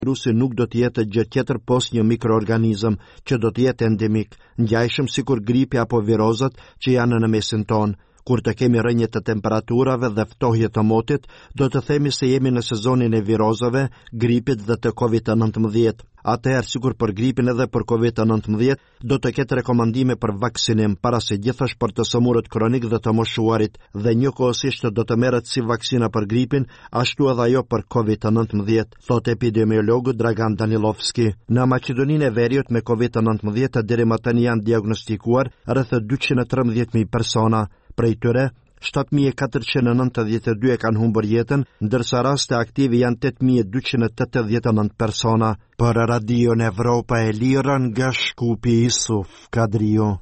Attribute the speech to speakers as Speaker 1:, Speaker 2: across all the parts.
Speaker 1: Virusi nuk do të jetë gjë tjetër pos një mikroorganizëm që do të jetë endemik, ngjajshëm sikur gripi apo virozat që janë në mesin tonë. Kur të kemi rënje të temperaturave dhe ftohje të motit, do të themi se jemi në sezonin e virozave, gripit dhe të COVID-19. Atëherë, sikur për gripin edhe për COVID-19, do të ketë rekomandime për vaksinim, para se gjithashtu për të sëmurët kronik dhe të moshuarit, dhe njëkohësisht do të merret si vaksina për gripin, ashtu edhe ajo për COVID-19, thot epidemiologu Dragan Danilovski. Në Maqedoninë e Veriut me COVID-19 deri më tani janë diagnostikuar rreth 213.000 persona. Prej tyre, 7.492 e kanë humbur jetën, ndërsa raste aktive janë 8.289 persona. Për Radion Evropa e Lirë nga Shkupi Isuf Kadrio.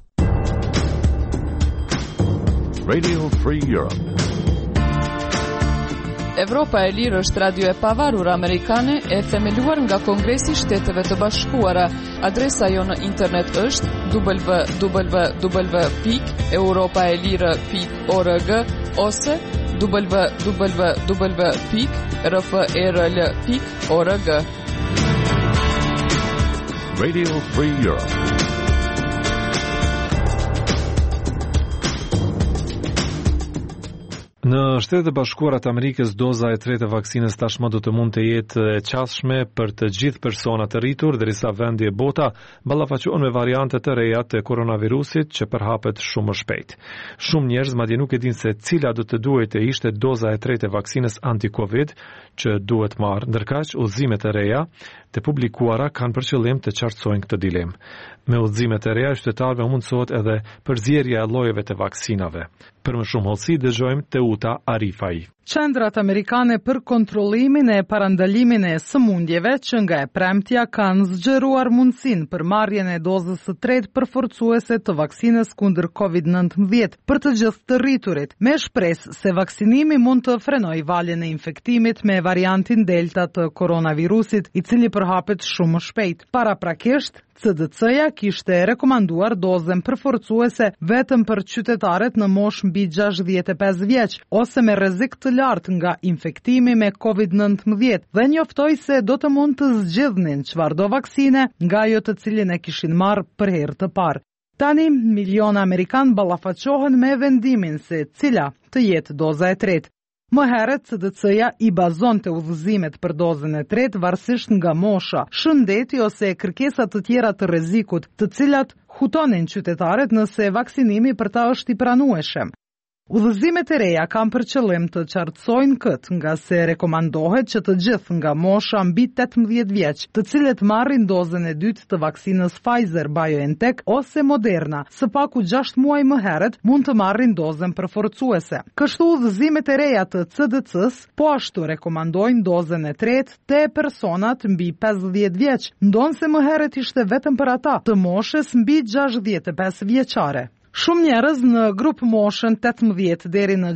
Speaker 2: Radio Free Europe.
Speaker 3: Evropa e Lirë është radio e pavarur amerikane e themeluar nga Kongresi i Shteteve të Bashkuara. Adresa jo në internet është www.europaelire.org ose www.rfrl.org.
Speaker 2: Radio Free Europe.
Speaker 4: Në Shtetet e Bashkuara të Amerikës, doza e tretë e vaksinës tashmë do të mund të jetë e qasshme për të gjithë personat të rritur, derisa vendi e bota ballafaqohen me variante të reja të koronavirusit që përhapet shumë më shpejt. Shumë njerëz madje nuk e dinë se cila do të duhet të ishte doza e tretë e vaksinës anti-Covid që duhet marrë, ndërkaq udhëzimet e reja të publikuara kanë për qëllim të qartësojnë këtë dilemë. Me udhëzimet e reja, qytetarëve mundësohet edhe përzierja e llojeve të vaksinave. Për më shumë hollësi dëgjojmë Teuta Arifai.
Speaker 5: Qendrat amerikane për kontrollimin e parandalimin e sëmundjeve që nga e premtja kanë zgjeruar mundësinë për marrjen e dozës së tretë përforcuese të vaksinës kundër COVID-19 për të gjithë të rriturit, me shpresë se vaksinimi mund të frenojë valjen e infektimit me variantin Delta të koronavirusit, i cili përhapet shumë më shpejt. Paraprakisht, CDC-ja kishte rekomanduar dozën përforcuese vetëm për qytetarët në moshë mbi 65 vjeç ose me rrezik të lartë nga infektimi me COVID-19 dhe njoftoi se do të mund të zgjidhnin çfarëdo vaksine nga ajo të cilin e kishin marrë për herë të parë. Tani miliona amerikan ballafaqohen me vendimin se cila të jetë doza e tretë. Më herët, CDC-ja i bazonte udhëzimet për dozën e tretë varësisht nga mosha, shëndeti ose kërkesat të tjera të rrezikut, të cilat hutonin qytetarët nëse vaksinimi për ta është i pranueshëm. Udhëzimet e reja kanë për qëllim të qartësojnë këtë, nga se rekomandohet që të gjithë nga mosha mbi 18 vjeç, të cilët marrin dozën e dytë të vaksinës Pfizer-BioNTech ose Moderna, së paku 6 muaj më herët mund të marrin dozën përforcuese. Kështu udhëzimet e reja të CDC-s po ashtu rekomandojnë dozën e tretë te personat mbi 50 vjeç, ndonse më herët ishte vetëm për ata të moshës mbi 65 vjeçare. Shumë njerëz në grup moshën 18 deri në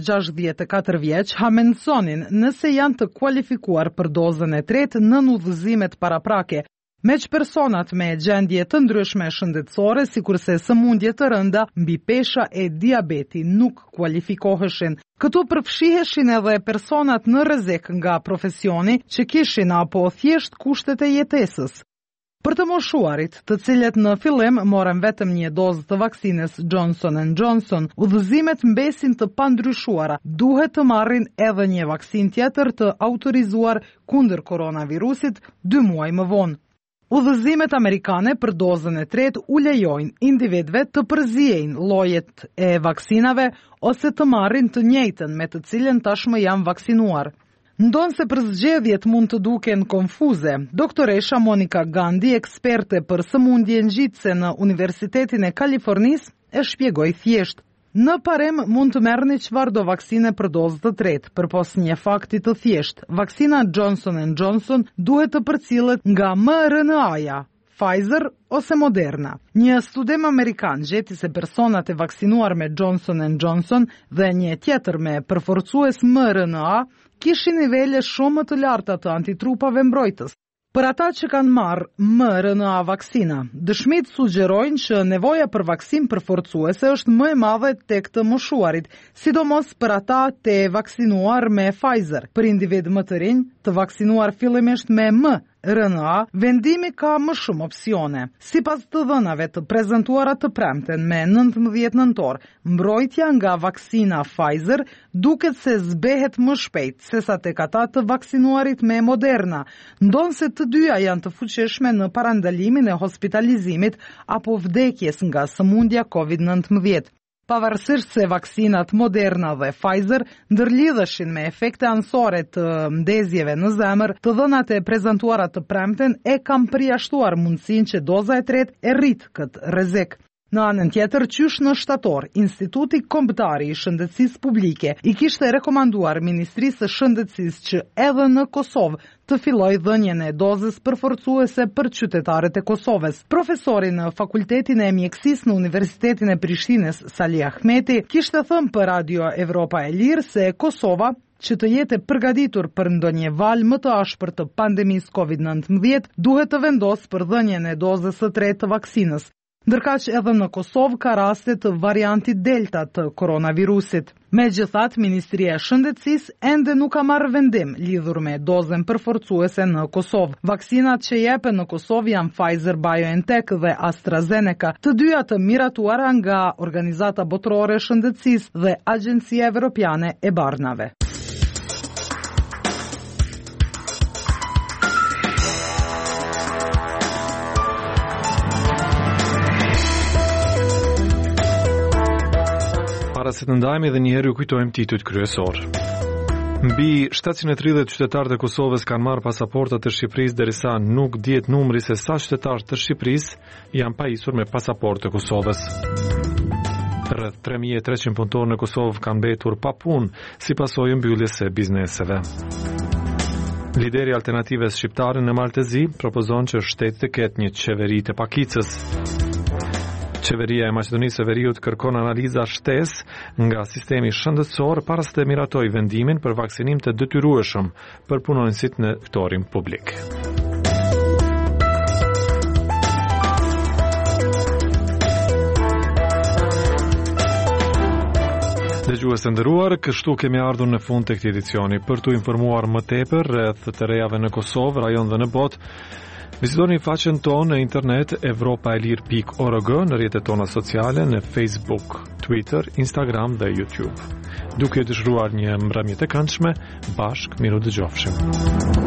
Speaker 5: 64 vjeç hamendsonin nëse janë të kualifikuar për dozën e tretë nën udhëzimet paraprake, meq personat me gjendje të ndryshme shëndetësore, sikurse sëmundje të rënda, mbi pesha e diabeti nuk kualifikoheshin. Këtu përfshiheshin edhe personat në rrezik nga profesioni që kishin apo thjesht kushtet e jetesës. Për të moshuarit, të cilët në fillim morën vetëm një dozë të vaksinës Johnson & Johnson, udhëzimet mbesin të pandryshuara, duhet të marrin edhe një vaksin tjetër të autorizuar kundër koronavirusit 2 muaj më vonë. Udhëzimet amerikane për dozën e tretë u lejojnë individëve të përziejnë llojet e vaksinave ose të marrin të njëjtën me të cilën tashmë janë vaksinuar. Ndonse për zgjedhjet mund të duken konfuze, doktoresha Monica Gandhi, eksperte për sëmundje ngjitse në Universitetin e Kalifornisë, e shpjegoi thjesht. Në parem mund të merrni çfarëdo vaksine për dozë të tretë, përpos një fakti të thjeshtë. Vaksina Johnson & Johnson duhet të përcillet nga mRNA-ja, Pfizer ose Moderna. Një studim amerikan gjeti se personat e vaksinuar me Johnson & Johnson dhe një tjetër me përforcues mRNA kishin nivele shumë më të larta të antitrupave mbrojtës. Për ata që kanë marrë mRNA vaksina, dëshmit sugjerojnë që nevoja për vaksin përforcuese është më e madhe tek të moshuarit, sidomos për ata të vaksinuar me Pfizer. Për individ më të rinj, të vaksinuar fillimisht me RNA, vendimi ka më shumë opsione. Sipas të dhënave të prezantuara të premten me 19 nëntor, mbrojtja nga vaksina Pfizer duket se zbehet më shpejt sesa tek ata të vaksinuarit me Moderna, ndonse të dyja janë të fuqishme në parandalimin e hospitalizimit apo vdekjes nga sëmundja COVID-19. Pavarësisht se vaksinat Moderna dhe Pfizer ndërlidheshin me efekte anësore të ndezjeve në zemër, të dhënat e prezantuara të premten e kam përjashtuar mundësinë që doza e tretë e rrit këtë rrezik. Në anën tjetër, qysh në shtator, Instituti Kombëtar i Shëndetësisë Publike i kishte rekomanduar Ministrisë së Shëndetësisë që edhe në Kosovë të fillojë dhënien e dozës përforcuese për qytetarët e Kosovës. Profesori në Fakultetin e Mjekësisë në Universitetin e Prishtinës, Sali Ahmeti, kishte thënë për Radio Evropa e Lirë se Kosova, që të jetë përgatitur për ndonjë val më të ashpër të pandemisë COVID-19, duhet të vendosë për dhënien e dozës së tretë të vaksinës. Ndërkaq edhe në Kosovë ka raste të variantit Delta të koronavirusit. Megjithatë, Ministria e Shëndetësisë ende nuk ka marrë vendim lidhur me dozën përforcuese në Kosovë. Vaksinat që jepen në Kosovë janë Pfizer-BioNTech dhe AstraZeneca, të dyja të miratuara nga Organizata Botërore e Shëndetësisë dhe Agjencia Evropiane e Barnave.
Speaker 4: Para se të ndajmë edhe njëherë ju kujtojmë titujt kryesor. Mbi 730 qytetarë të Kosovës kanë marrë pasaporta të Shqipërisë derisa nuk dihet numri se sa qytetarë të Shqipërisë janë pajisur me pasaportë të Kosovës. Rreth 3300 punëtorë në Kosovë kanë mbetur pa punë si pasojë mbylljes së bizneseve. Lideri i Alternativës Shqiptare në Maltezi propozon që shteti të ketë një qeveri të pakicës. Qeveria e Maqedonisë së Veriut kërkon analiza shtesë nga sistemi shëndetësor para se të miratoj vendimin për vaksinim të detyrueshëm për punonësit në sektorin publik. Dëgjues të nderuar, kështu kemi ardhur në fund të këtij edicioni. Për t'u informuar më tepër rreth të rejave në Kosovë, rajon dhe në botë, vizitoni faqen tonë në internet evropaelir.org, në rrjetet tona sociale në Facebook, Twitter, Instagram dhe YouTube. Duke dëshiruar një mbrëmje të këndshme, bashkë miru dëgjofshim.